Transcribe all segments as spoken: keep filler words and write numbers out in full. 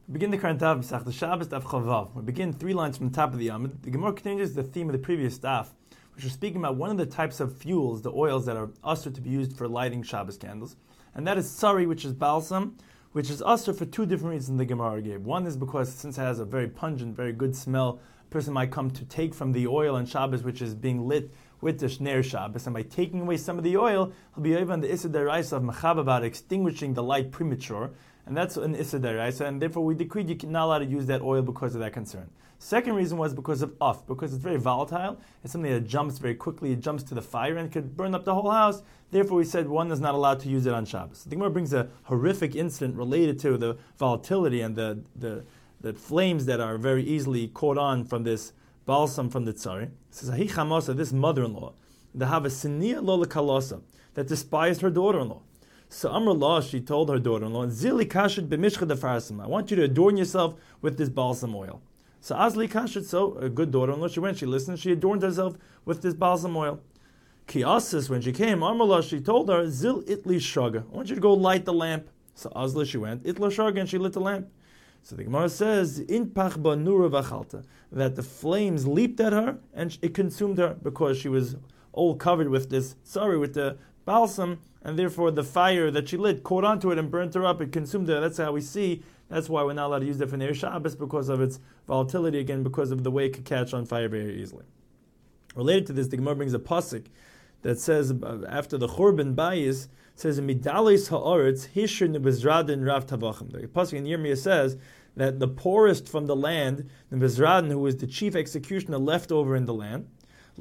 We begin the current daf, Masechta Shabbos, Daf Chavav. We begin three lines from the top of the Amud. The Gemara continues the theme of the previous daf, which is speaking about one of the types of fuels, the oils that are usher to be used for lighting Shabbos candles, and that is sari, which is balsam, which is usher for two different reasons the Gemara gave. One is because since it has a very pungent, very good smell, a person might come to take from the oil on Shabbos, which is being lit with the Shner Shabbos, and by taking away some of the oil, he'll be able on the Issa Deraisa of Machab about extinguishing the light premature. And that's an Issa Deraisa, and therefore we decreed you're not allowed to use that oil because of that concern. Second reason was because of uff, because it's very volatile. It's something that jumps very quickly, it jumps to the fire and could burn up the whole house. Therefore we said one is not allowed to use it on Shabbos. The Gemara brings a horrific incident related to the volatility and the, the, the flames that are very easily caught on from this balsam from the tzari. It says, Ahi Chamosa, this mother-in-law, the have a sinia lo lekalosa, that despised her daughter-in-law. So Amrullah, she told her daughter-in-law, Zili kashit b'mishcha defarsim. I want you to adorn yourself with this balsam oil. So Azli kashit, so a good daughter-in-law, she went, she listened, she adorned herself with this balsam oil. Kiasis, when she came, Amrullah, she told her, Zil itli shaga. I want you to go light the lamp. So Azli, she went, itla shaga, and she lit the lamp. So the Gemara says, In pachba nura v'chalta, that the flames leaped at her and it consumed her because she was all covered with this, sorry, with the balsam, and therefore the fire that she lit caught onto it and burnt her up, it consumed her. That's how we see, that's why we're not allowed to use it for Ner Shabbos, because of its volatility, again, because of the way it could catch on fire very easily. Related to this, the Gemara brings a pasuk that says, after the Churban Bayis, says, Midalis ha'aretz hishur nebezradin rav tavachim. The pasuk in Yirmiyah says that the poorest from the land, Nebezradin, who was the chief executioner left over in the land, he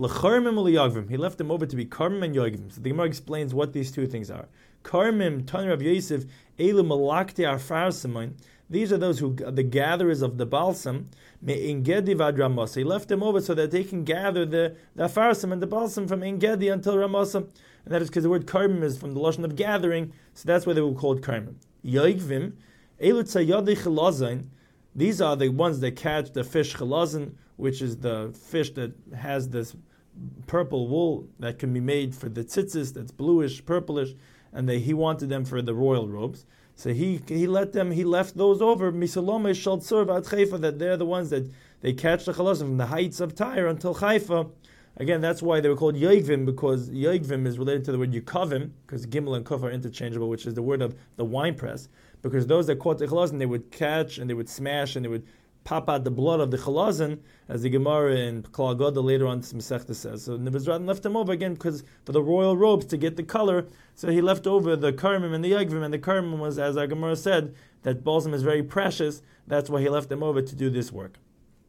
left them over to be Karmim and Yogvim. So the Gemara explains what these two things are. Karmim, Tanir of Yosef, Elu Malakti Arfarsimon. These are those who, the gatherers of the balsam. Me'ingedi Vadramosa. He left them over so that they can gather the, the Afarsim and the balsam from Ingedi until Ramosa. And that is because the word Karmim is from the Lashon of gathering, so that's why they were called Karmim. Yogvim, Elu Tzayadi Chilazin. These are the ones that catch the fish Chilazin, which is the fish that has this purple wool that can be made for the tzitzis, that's bluish, purplish, and they, he wanted them for the royal robes. So he he let them, he left those over, misalome shaltzur v'ad Haifa, that they're the ones that they catch the chalazim from the heights of Tyre until Haifa. Again, that's why they were called Yogvim, because Yogvim is related to the word Yukavim, because Gimel and Kuf are interchangeable, which is the word of the wine press. Because those that caught the chalazim, they would catch and they would smash and they would pop out the blood of the chalazin, as the Gemara in Klal Goda later on to Masechta says. So Nebezradin left them over again because for the royal robes to get the color. So he left over the karmim and the yagvim, and the karmim was, as our Gemara said, that balsam is very precious. That's why he left them over to do this work.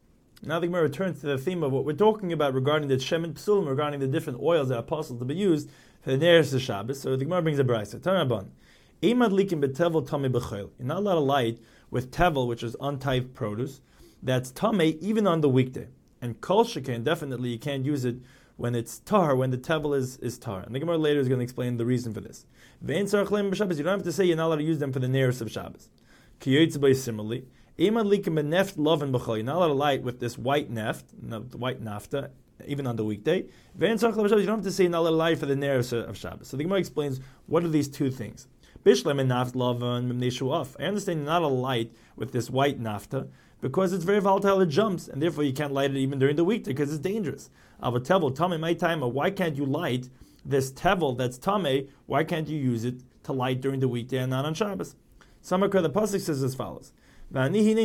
Now the Gemara returns to the theme of what we're talking about regarding the shemen psulim, regarding the different oils that are possible to be used for the Ner Shabbos. So the Gemara brings a brayso. Tanarabban, Eimad likim betevel tami b'chayil. You're not allowed to light with tevel, which is untithed produce, that's tamei even on the weekday. And kol shekain, definitely you can't use it when it's tar, when the tevel is, is tar. And the Gemara later is going to explain the reason for this. Ve'en tzarich leim b'Shabbos, you don't have to say you're not allowed to use them for the nearest of Shabbos. Ki yotzei similarly, imad likim beneft loven b'chol, you're not allowed to light with this white neft, the white nafta, even on the weekday. Ve'en tzarich leim b'Shabbos, you don't have to say you're not allowed to light for the nearest of Shabbos. So the Gemara explains what are these two things. Bishlem and naft loven mimneshu off. I understand you're not allowed to light with this white nafta, because it's very volatile, it jumps, and therefore you can't light it even during the weekday because it's dangerous. Ava tevel, tame my time, why can't you light this tevel that's tame? Why can't you use it to light during the weekday and not on Shabbos? Samakar, the pasuk says as follows: The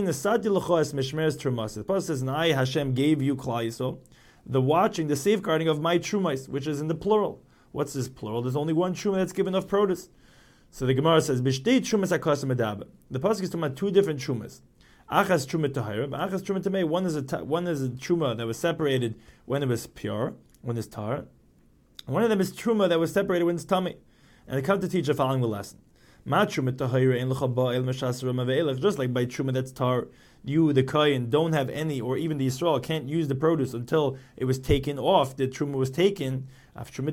pasuk says, "And I, Hashem, gave you Klal Yisrael, the watching, the safeguarding of my trumais," which is in the plural. What's this plural? There's only one truma that's given of produce. So the Gemara says, "B'shtei trumas hakasim medaba." The pasuk is talking about two different trumas. Achas truma tahira, achas truma tamei. One is a ta- one is a truma that was separated when it was pure, when it's tar. One of them is truma that was separated when it's tummy. And they come to teach the following lesson: Ma truma tahira in l'chaba el meshasra mave'elach. Just like by truma that's tar, you the kohen don't have any, or even the Yisrael can't use the produce until it was taken off. The truma was taken. So too,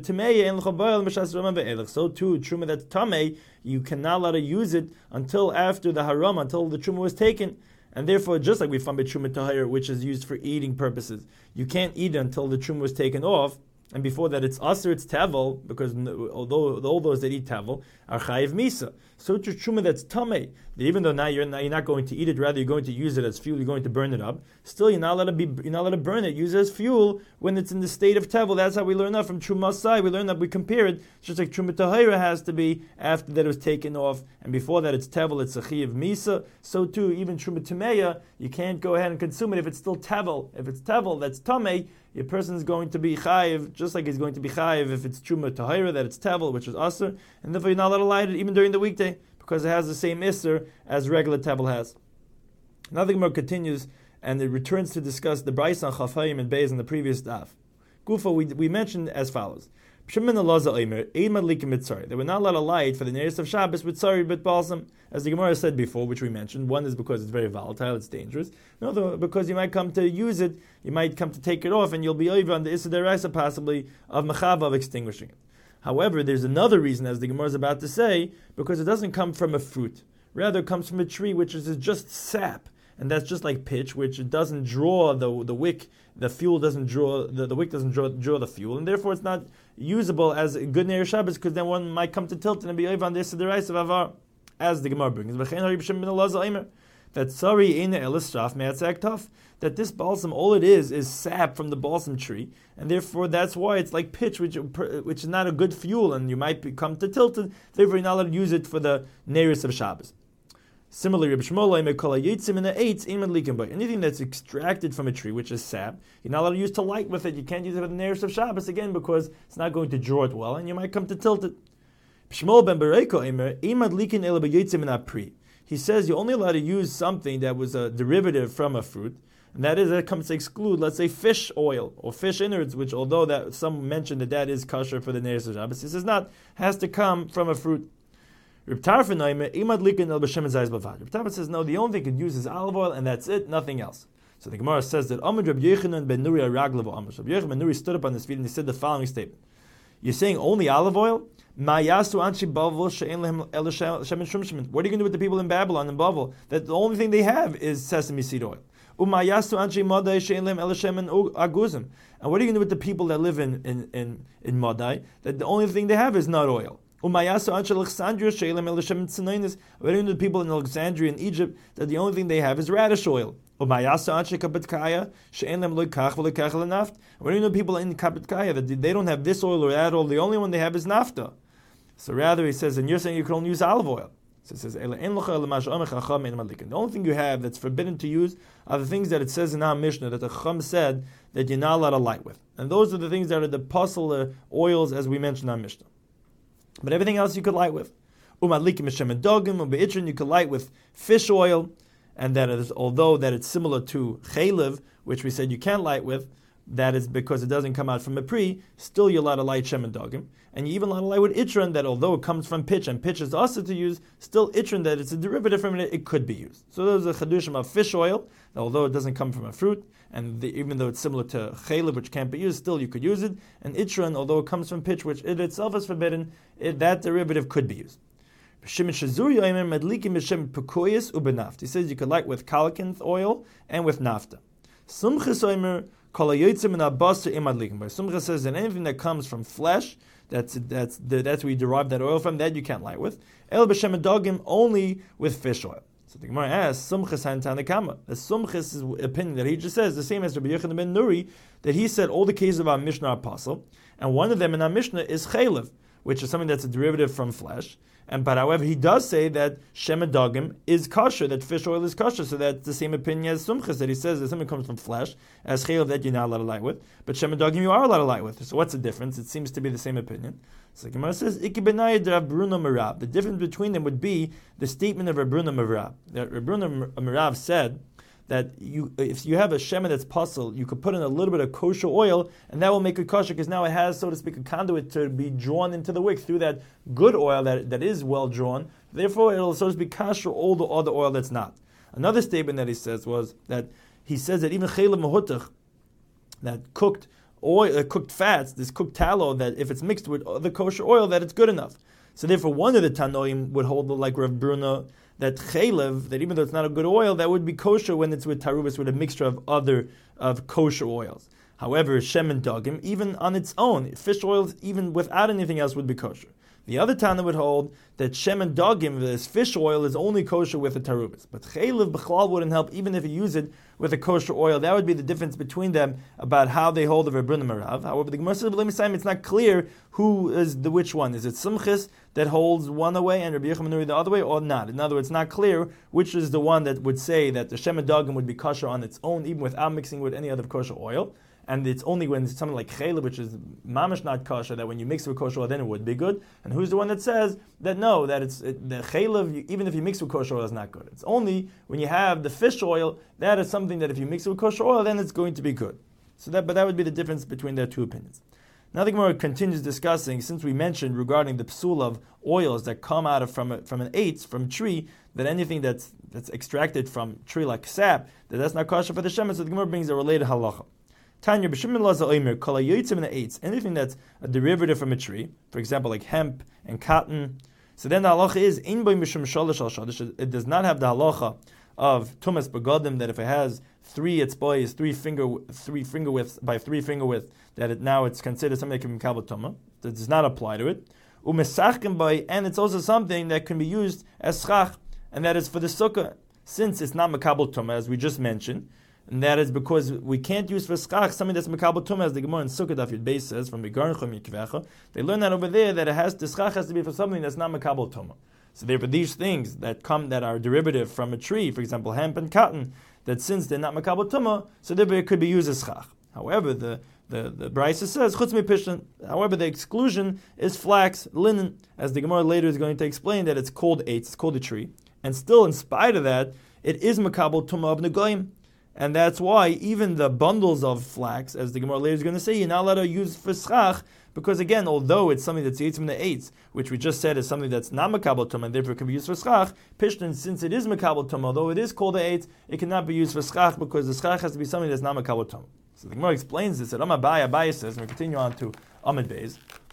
truma that's tamei, you cannot allow to use it until after the haram, until the truma was taken. And therefore, just like we found by truma tahir, which is used for eating purposes, you can't eat it until the truma was taken off. and before that it's aser, it's tevel, because although all those that eat tevel are chayiv misa. So it's truma that's tamei. Even though now you're not, you're not going to eat it, rather you're going to use it as fuel, you're going to burn it up. Still, you're not allowed to be, you're not allowed to burn it, use it as fuel when it's in the state of tevel. That's how we learn that from truma sai. We learn that we compare it just like truma tahira has to be after that it was taken off, and before that it's tevel, it's a chayiv misa. So too, even truma tameya, you can't go ahead and consume it if it's still tevel. If it's tevel, that's tamei. Your person is going to be chayiv, just like he's going to be chayiv if it's truma tahira, that it's tevel, which is aser, and therefore you're not allowed to light it even during the weekday, because it has the same isser as regular tevel has. Now the Gemara continues, and it returns to discuss the Brayso on Chafayim and Beis in the previous daf. Gufa, we, we mentioned as follows. They were not allowed to light for the nearest of Shabbos with tzari bit balsam, as the Gemara said before, which we mentioned. One is because it's very volatile, it's dangerous. Another because you might come to use it, you might come to take it off, and you'll be over on the Issa Deraisa possibly of Mechava, of extinguishing it. However, there's another reason, as the Gemara is about to say, because it doesn't come from a fruit. Rather, it comes from a tree, which is just sap. And that's just like pitch, which it doesn't draw the the wick, the fuel doesn't draw, the, the wick doesn't draw, draw the fuel, and therefore it's not usable as a good Neir Shabbos, because then one might come to tilt and be over on the Issa Deraisa of Avar, as the Gemara brings. That sorry in elistraf me'atzak tough, that this balsam, all it is is sap from the balsam tree, and therefore that's why it's like pitch, which which is not a good fuel, and you might be, come to tilted. Therefore, you're not allowed to use it for the neiris of Shabbos. Similarly, anything that's extracted from a tree, which is sap, you're not allowed to use to light with it. You can't use it for the neiris of Shabbos again because it's not going to draw it well, and you might come to tilt it. He says you're only allowed to use something that was a derivative from a fruit, and that is that comes to exclude, let's say, fish oil or fish innards, which although that some mentioned that that is kosher for the neiris of Shabbos, he says not, has to come from a fruit. Reb Tarfon says no, the only thing you could use is olive oil, and that's it, nothing else. So the Gemara says that Amud Reb Yochanan ben Nuri Raglav Amr. Reb Yochanan ben Nuri stood up on his feet and he said the following statement: you're saying only olive oil? What are you going to do with the people in Babylon and Bavel that the only thing they have is sesame seed oil? And what are you going to do with the people that live in in in, in Madai that the only thing they have is nut oil? What are you going to do with the people in Alexandria in Egypt that the only thing they have is radish oil? What are you going to do with people in Kapetkaya that they don't have this oil or that oil? The only one they have is nafta. So rather, he says, and you're saying you can only use olive oil. So it says, the only thing you have that's forbidden to use are the things that it says in our Mishnah that the Chacham said that you're not allowed to light with. And those are the things that are the puzzle oils, as we mentioned in our Mishnah. But everything else you could light with. You could light with fish oil, and that is, although that it's similar to chaylev, which we said you can't light with, that is because it doesn't come out from a pri, still you're allowed to light shemen dogim. And you even allowed to light with itron, that although it comes from pitch, and pitch is also to use, still itron, that it's a derivative from it, it could be used. So there's a chadushim of fish oil, that although it doesn't come from a fruit, and the, even though it's similar to chaylev, which can't be used, still you could use it. And itron, although it comes from pitch, which it itself is forbidden, it, that derivative could be used. He says you could light with kalakinth oil and with nafta. Sumchis Sumcha says that anything that comes from flesh, that's that's that's where you derive that oil from, that you can't light with. El b'shem dogim, only with fish oil. So the Gemara asks, Sumchis hantanakama. The Sumchis' opinion that he just says the same as Rabbi Yochanan ben Nuri, that he said all the cases of our Mishnah are apostle, and one of them in our Mishnah is chaylev, which is something that's a derivative from flesh. And but however, he does say that shemen dogim is kosher, that fish oil is kosher, so that's the same opinion as Sumchis, that he says that something comes from flesh, as chaylev that you're not allowed to light with, but shemen dogim you are allowed to light with. So what's the difference? It seems to be the same opinion. So the Gemara says, Iki benayid Rav Bruna Merav. The difference between them would be the statement of Rav Bruna Merav. That Rav Bruna Merav said that you, if you have a shemen that's puzzle, you could put in a little bit of kosher oil, and that will make it kosher, because now it has, so to speak, a conduit to be drawn into the wick through that good oil that, that is well drawn. Therefore, it'll, so to speak, kosher all the other oil that's not. Another statement that he says was that he says that even chaylev mahutach, that cooked oil, uh, cooked fats, this cooked tallow, that if it's mixed with the kosher oil, that it's good enough. So therefore, one of the Tanoim would hold like Rav Bruna, that chaylev, that even though it's not a good oil, that would be kosher when it's with tarubas, with a mixture of other of kosher oils. However, shemen dagim, even on its own, fish oil, even without anything else, would be kosher. The other Tana would hold that shemen dagim, this fish oil, is only kosher with a tarubis. But chaylev b'chlal wouldn't help even if you use it with a kosher oil. That would be the difference between them about how they hold the Rebbeinu Marav. However, the Gemara says, it's not clear who is the which one. Is it Simchis that holds one away and Rabbi Yochanan the other way, or not? In other words, it's not clear which is the one that would say that the shemen dagim would be kosher on its own, even without mixing with any other kosher oil. And it's only when it's something like chaylev, which is mamash not kosher, that when you mix it with kosher oil, then it would be good. And who's the one that says that no, that it's it, the chaylev, even if you mix it with kosher oil, is not good. It's only when you have the fish oil, that is something that if you mix it with kosher oil, then it's going to be good. So that, but that would be the difference between their two opinions. Now the Gemara continues discussing, since we mentioned regarding the psul of oils that come out of from a, from an eitz, from a tree, that anything that's that's extracted from tree like sap, that that's not kosher for the shemen. So the Gemara brings a related halacha. Tanya b'Shimon Laza Omer kol hayotzim min ha'etz, anything that's a derivative from a tree, for example, like hemp and cotton. So then the halacha is ein bo mishum shalosh al shalosh. It does not have the halacha of tumas begadim, that if it has three etzbois, three finger, three finger widths by three finger width, that it now it's considered something that can be kabel tuma. That does not apply to it. Umesachim by, and it's also something that can be used as schach, and that is for the sukkah, since it's not makabel tuma, as we just mentioned. And that is because we can't use for skach something that's mekabel tumah, as the Gemara in Sukkah Daf Yud Beis says from Begarnchom Yikvecha. They learn that over there that it has the skach has to be for something that's not mekabel tumah. So therefore, these things that come that are derivative from a tree, for example, hemp and cotton, that since they're not mekabel tumah, so therefore it could be used as skach. However, the the the Brisa says chutz mipishtan. However, the exclusion is flax, linen, as the Gemara later is going to explain that it's called eitz, it's called a tree, and still in spite of that, it is mekabel tumah of negoyim. And that's why even the bundles of flax, as the Gemara later is going to say, you're not allowed to use for schach, because again, although it's something that's yitzim the eitz, which we just said is something that's not makabel tum and therefore can be used for schach, pishtan, since it is makabel tum, although it is called the eitz, it cannot be used for schach because the schach has to be something that's not makabel tum. So the Gemara explains this at Amar Abaye. Abaye says, and we continue on to Amud Beis,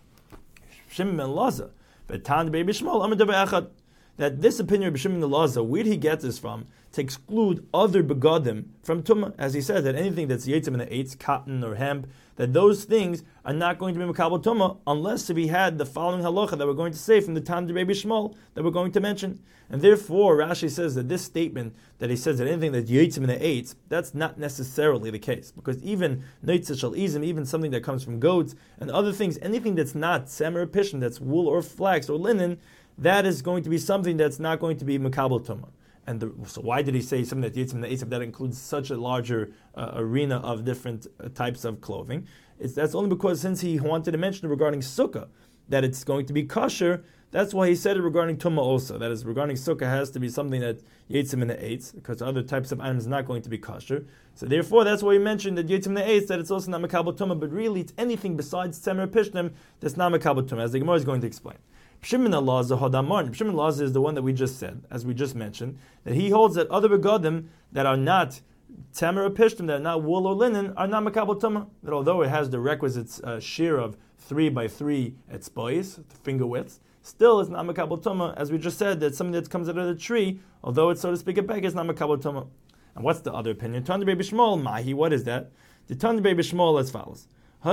Shimon ben Laza, Betan Be'Rabbi Shmuel, Amar Davar Echad, that this opinion of Shimon ben Laza, where did he get this from? To exclude other begadim from tumah, as he says that anything that's yitzim in the eitz, cotton or hemp, that those things are not going to be makabel tumah unless if he had the following halacha that we're going to say from the Tana B'Rabbi Shmuel that we're going to mention. And therefore, Rashi says that this statement that he says that anything that's yitzim in the eitz, that's not necessarily the case, because even neitzah shel izim, even something that comes from goats and other things, anything that's not semer or pishon, that's wool or flax or linen, that is going to be something that's not going to be makabel tumah. And the, so why did he say something that yitzim and the eitz, that includes such a larger uh, arena of different uh, types of clothing? It's, that's only because since he wanted to mention it regarding sukkah, that it's going to be kosher, that's why he said it regarding tumah also. That is, regarding sukkah has to be something that yitzim and the eitz, because other types of items are not going to be kosher. So therefore, that's why he mentioned that yitzim and the eitz, that it's also not makabel tumah, but really it's anything besides tzemer pishnim that's not makabel tumah, as the Gemara is going to explain. Shimon Laza Hodamar. Shimon Laza is the one that we just said, as we just mentioned, that he holds that other begadim that are not tamer or pishtim, that are not wool or linen, are not makabel tumah. That although it has the requisite uh, shear of three by three etzbois, finger widths, still it's not makabel tumah. As we just said, that something that comes out of the tree, although it's so to speak a bag, it's not makabel tumah. And what's the other opinion? Tana B'Rabbi Shmuel, Mahi. What is that? The Tana B'Rabbi Shmuel as follows.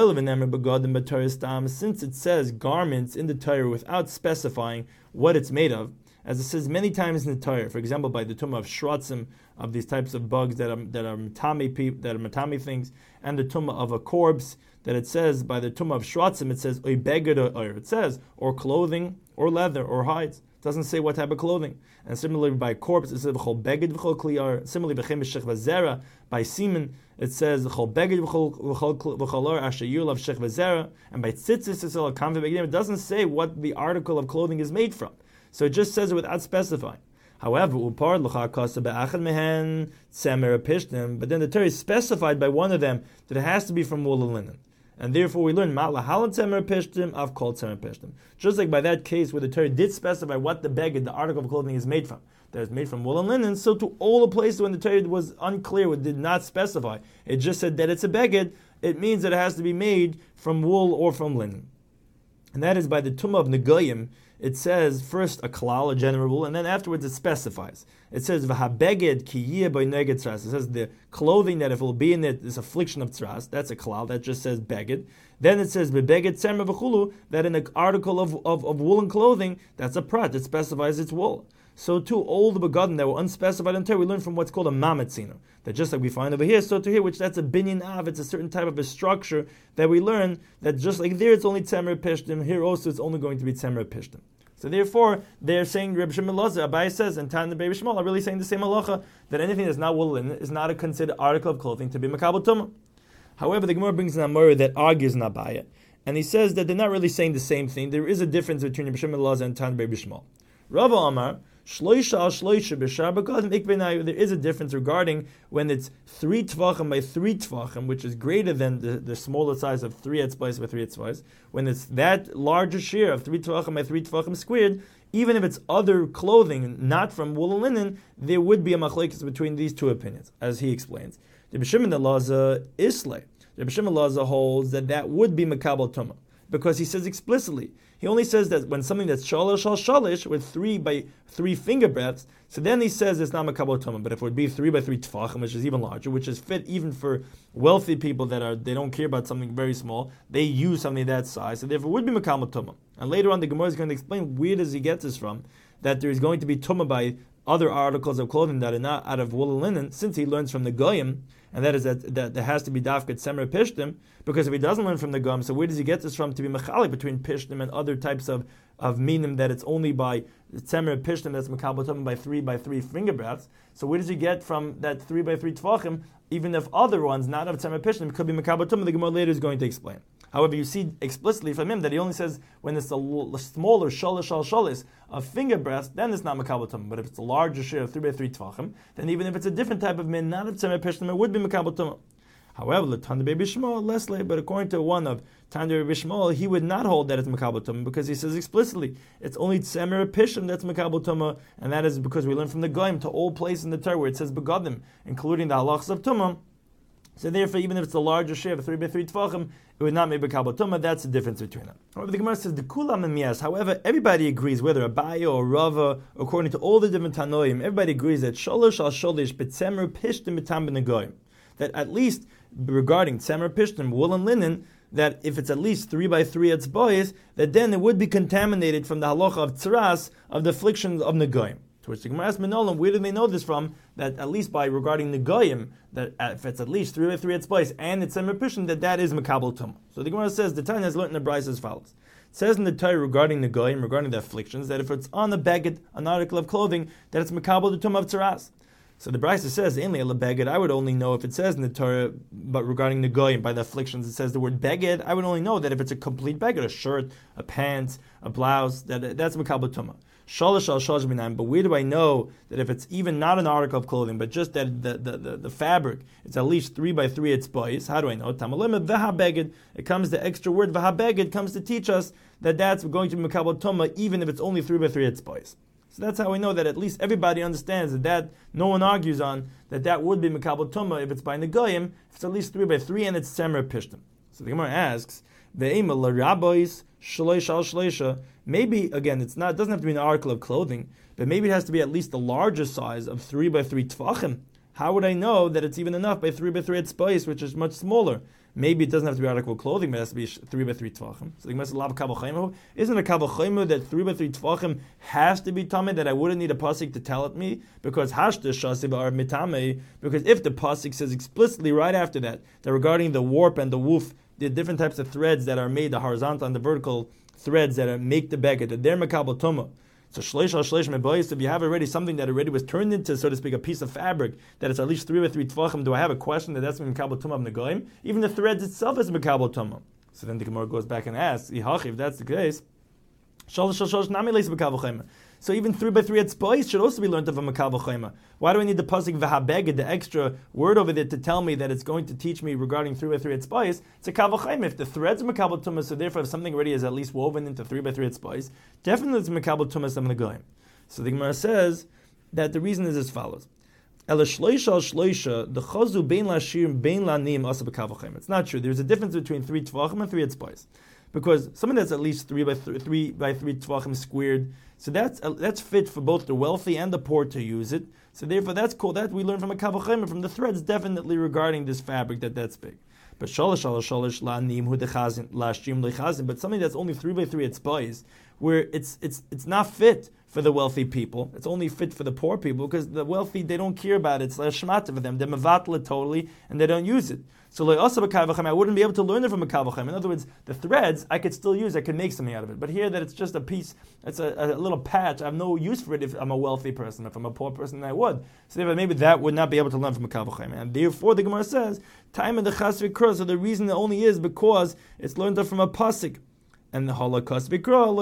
Since it says garments in the Torah without specifying what it's made of, as it says many times in the Torah, for example, by the tumah of shratzim, of these types of bugs that are that are matami that are matami things, and the tumah of a corpse, that it says by the tumah of shratzim, it says oy beged or it says or clothing or leather or hides. It doesn't say what type of clothing. And similarly by corpse, it says v'chol beged v'chol kliyar. Similarly by chemish shech v'zera, by semen, it says v'chol beged v'chol asher yulav shech v'zera, and by tzitzis it says kam v'begdim. It doesn't say what the article of clothing is made from. So it just says it without specifying. However, upar l'cha kasa be'achad mehen tzemer pishtim, but then the Torah is specified by one of them that it has to be from wool and linen. And therefore we learn ma'lahalan tzemer pishtim av kol tzemer pishtim. Just like by that case where the Torah did specify what the beged, the article of clothing, is made from, that is made from wool and linen, so to all the places when the Torah was unclear, it did not specify, it just said that it's a beged, it means that it has to be made from wool or from linen. And that is by the tumah of negoyim. it says first a klal, a general rule, and then afterwards it specifies. It says v'habeged ki yeh by neged tzras. It says the clothing that if it will be in it, this affliction of tzras. That's a klal. That just says beged. Then it says bebeged tzemer v'chulu, that in an article of, of, of woolen clothing, that's a prat. It specifies it's wool. So too, all the begadim that were unspecified in Torah, we learn from what's called a mametzina. That just like we find over here, so to here, which that's a binyan av, it's a certain type of a structure that we learn that just like there it's only tzemer pishtim, here also it's only going to be tzemer pishtim. So therefore, they're saying, Reb Shimon Elazar, Abai says, and Tan the Beis Shmuel are really saying the same halacha, that anything that's not woolen is not a considered article of clothing to be makabel tumah. However, the Gemara brings an Amora that argues Nabaya, and he says that they're not really saying the same thing. There is a difference between Reb Shimon Elazar and Tan the Beis Shmuel. Rava Amar, Shloisha al Shloisha b'shar b'gadim ikbenayu. There is a difference regarding when it's three tvachim by three tvachim, which is greater than the, the smaller size of three etzbais by three etzbais. When it's that larger share of three tvachim by three tvachim squared, even if it's other clothing, not from wool and linen, there would be a machlekes between these two opinions, as he explains. The Reb Shimon Elazar islay. The Reb Shimon Elazar holds that that would be makabel tumah, because he says explicitly. He only says that when something that's shalish al shalish with three by three finger breadths, so then he says it's not makabel tumah. But if it would be three by three tefachim, which is even larger, which is fit even for wealthy people that are they don't care about something very small, they use something that size, so therefore it would be makabel tumah. And later on, the Gemara is going to explain where does he get this from, that there is going to be tumah by other articles of clothing that are not out of wool and linen, since he learns from the goyim, and that is that, that there has to be dafkat semer pishtim, because if he doesn't learn from the goyim, so where does he get this from to be mechalik between pishtim and other types of, of minim that it's only by semer pishtim that's makabel tumah by three by three finger breadths? So where does he get from that three by three tvachim, even if other ones not of semer pishtim could be makabel tumah? The Gemara later is going to explain. However, you see explicitly from him that he only says when it's a l- smaller shalish al shalis of finger breadths, then it's not makabel tumah. But if it's a larger share of three by three tvachim, then even if it's a different type of min, not of tzemer pishtim, it would be makabel tumah. However, the Tan the Beis Shmuel, Leslie, but according to one of Tan the Beis Shmuel, he would not hold that it's makabel tumah, because he says explicitly it's only tzemer pishtim that's makabel tumah, and that is because we learn from the goyim to all places in the Torah where it says begadim, including the halachas of tumah. So therefore, even if it's a larger share of three by three tvachim, it would not be makabel tumah. That's the difference between them. However, the Gemara says the kulam and miyas. However, everybody agrees, whether Abaye or Rava, according to all the different tanoim, everybody agrees that sholosh al sholish betzemer pishtim betam benegoyim. That at least regarding tzemer pishtim, wool and linen, that if it's at least three by three etzbois, that then it would be contaminated from the halacha of tzaras of the afflictions of negoyim. To which the Gemara asks Menolim, where do they know this from? That at least by regarding the goyim, that if it's at least three by three etzbois and it's semer pishtim, that that is makabel tumah. So the Gemara says the Tanya has learned in the Brisa as follows. It says in the Torah regarding the goyim, regarding the afflictions, that if it's on the beged, an article of clothing, that it's makabel the tumah of tzaras. So the Brisa says, in Leila beged, I would only know if it says in the Torah, but regarding the goyim, by the afflictions, it says the word beged, I would only know that if it's a complete beged, a shirt, a pants, a blouse, that that's makabel tumah. Shalish al shalish b'nayim. But where do I know that if it's even not an article of clothing, but just that the, the, the, the fabric, it's at least three by three etzbois? How do I know? Tamalim v'habeged. It comes the extra word v'habeged comes to teach us that that's going to be makabel tumah, even if it's only three by three etzbois. So that's how we know that at least everybody understands that, that no one argues on that that would be makabel tumah if it's by negoyim, if it's at least three by three and it's semer pishtim. So the Gemara asks, ve'ema l'rabois shloisha al shloisha. Maybe again, it's not. It doesn't have to be an article of clothing, but maybe it has to be at least the larger size of three by three tvachim. How would I know that it's even enough by three by three etzbois, which is much smaller? Maybe it doesn't have to be article of clothing, but it has to be three by three tvachim. So the Gemara says, "Lab kabel chaymu." Isn't a kabel chaymu that three by three tvachim has to be tamei? That I wouldn't need a pasuk to tell it me, because hashta shasi ba'ar mitamei. Because if the pasuk says explicitly right after that that regarding the warp and the woof, the different types of threads that are made, the horizontal and the vertical threads that are, make the beged, that they're makabel tumah. So shleish al shleish mebois, if you have already something that already was turned into, so to speak, a piece of fabric, that it's at least three by three tvachim, do I have a question that that's makabel tumah of negoim? Even the threads itself is makabel tumah. So then the Gemara goes back and asks, if that's the case, shalosh al shalosh nami leis makabel chayma. So even three by three etzbois should also be learned of a makabel chayma. Why do I need the pasuk v'habeged, the extra word over there, to tell me that it's going to teach me regarding three by three etzbois? It's a kabel chayma. If the threads are makabel tumah, so therefore if something already is at least woven into three by three etzbois, definitely it's makabel tumah of negoim. So the Gemara says that the reason is as follows. Ela shloisha al shloisha, the chazu bein lashir bein lanim asa b'kavachim. It's not true. There's a difference between three tvachim and three etzbois. because something that's at least three by th- three by three tvachim squared, so that's uh, that's fit for both the wealthy and the poor to use it. So therefore, that's cool. That we learn from a kal v'chomer, from the threads, definitely regarding this fabric that that's big. But shalosh shalosh shalosh la nim hu dechazin la shim lechazin. But something that's only three by three at spies, where it's it's it's not fit for the wealthy people. It's only fit for the poor people because the wealthy, they don't care about it. It's like shmata for them. They mevatla it totally and they don't use it. So like also I wouldn't be able to learn it from a kal v'chomer. In other words, the threads I could still use. I could make something out of it. But here that it's just a piece, it's a, a little patch. I have no use for it if I'm a wealthy person. If I'm a poor person, I would. So therefore, maybe that would not be able to learn from a kal v'chomer. And therefore, the Gemara says, time in the chas v'kra. So the reason it only is because it's learned from a pasuk. And the Holocaust Vikra,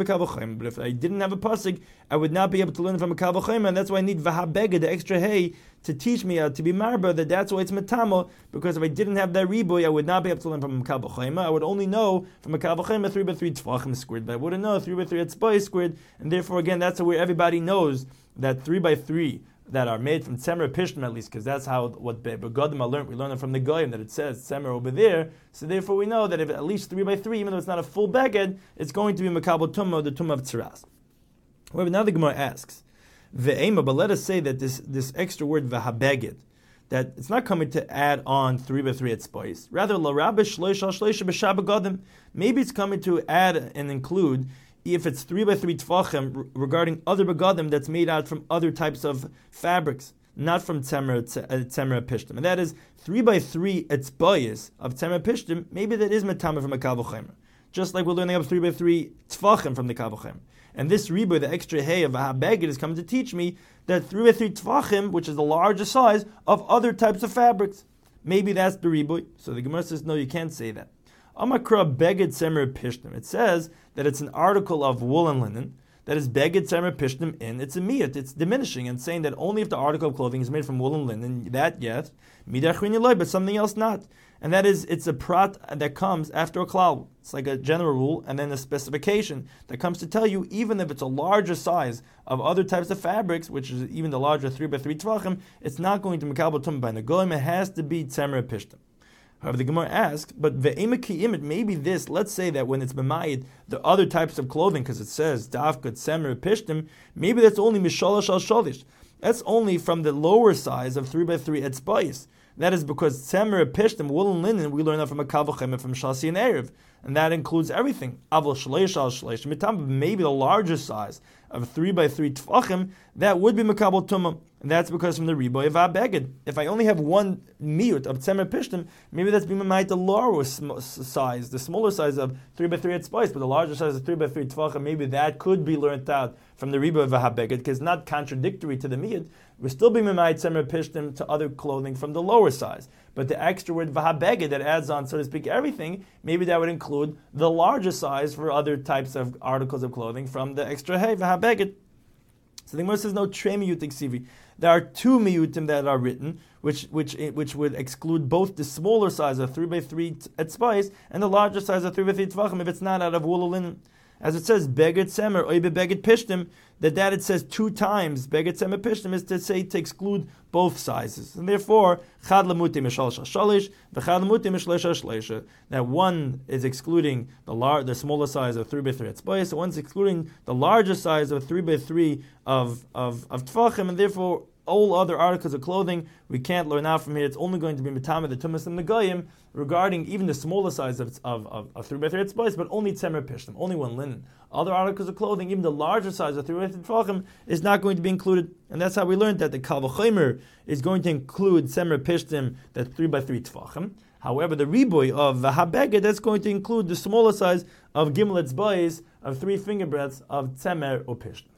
but if I didn't have a pasuk, I would not be able to learn from a kal v'chomer, and that's why I need v'habega, the extra hay, to teach me how to be marba, that that's why it's metamo, because if I didn't have that riboy, I would not be able to learn from a kal v'chomer. I would only know from a kal v'chomer three by three tvachim squared, but I wouldn't know three by three etzbay squared, and therefore again, that's where everybody knows that three by three that are made from tzemer pishtim, at least, because that's how what begadim I learned. We learned it from the goyim that it says tzemer over there. So therefore, we know that if at least three by three, even though it's not a full beged, it's going to be makabel tumah, the tumah of tzeras. However, now the Gemara asks, ve'ema, but let us say that this this extra word v'habeged, that it's not coming to add on three by three at spice. Rather, la rabbi shloisha shloisha b'shab begadim. Maybe it's coming to add and include, if it's three by three tfachim regarding other begadim that's made out from other types of fabrics, not from tzemer tzemer pishtim, and that is three by three etzbayis of tzemer pishtim. Maybe that is metama from a kal v'chomer, just like we're learning up three by three tfachim from the kal v'chomer. And this riboy, the extra hay of a habeged, is coming to teach me that three by three tfachim, which is the largest size of other types of fabrics. Maybe that's the riboy. So the Gemara says, no, you can't say that. Amakra beged tzemer pishtim. It says that it's an article of wool and linen that is beged tzemer pishtim in. It's a miyat. It's diminishing and saying that only if the article of clothing is made from wool and linen, that yes, midachrini loy, but something else not. And that is, it's a prat that comes after a klal. It's like a general rule and then a specification that comes to tell you, even if it's a larger size of other types of fabrics, which is even the larger three by three tvachim, it's not going to mekabel tum by negoim. It has to be tzemer pishtim. However, the Gemara asks, but ve'ema ki'imit, maybe this, let's say that when it's b'mayid, the other types of clothing, because it says dafka tzemer pishtim, maybe that's only mishalosh al sholish. That's only from the lower size of three by three etzbayis. That is because tzemer pishtim, wool and linen, we learn that from a kal v'chomer, from shasi and erev, and that includes everything. Avol shleish al shleish mitam, maybe the larger size of three by three tfachim, that would be makabel tumah, and that's because from the riboy of abeged. If I only have one miut of tzemer pishtim, maybe that's being might the lower sm- size, the smaller size of three by three at spice, but the larger size of three by three tfachim, maybe that could be learnt out from the riboy of abeged, because it's not contradictory to the miut. We're still being might tzemer pishtim to other clothing from the lower size, but the extra word vahabeged that adds on, so to speak, everything, maybe that would include the larger size for other types of articles of clothing from the extra hey vahabeged. So the Gemara says no trei miyutim ksivi. There are two miyutim that are written, which which which would exclude both the smaller size of three by three at spice and the larger size of three by three tvachim if it's not out of wool or linen. As it says, beged semer, oibe beged pishtim, that that it says two times, beged semer pishtim, is to say to exclude both sizes. And therefore, chad lamutim mishal shalish, v'chad lamutim mishleisha shleisha. That one is excluding the lar- the smaller size of three by three at spice, one's excluding the larger size of three by three of, of, of tfachim, and therefore, all other articles of clothing, we can't learn out from here. It's only going to be mitama the tumas and the goyim regarding even the smaller size of of, of, of three by three spice, but only tzemer pishtim, only one linen. Other articles of clothing, even the larger size of three by three tefachim, is not going to be included, and that's how we learned that the kal v'chomer is going to include tzemer pishtim, that's three by three tefachim. However, the riboy of v'habeged, that's going to include the smaller size of gimel etzbayis, of three finger breadths of tzemer or pishtim.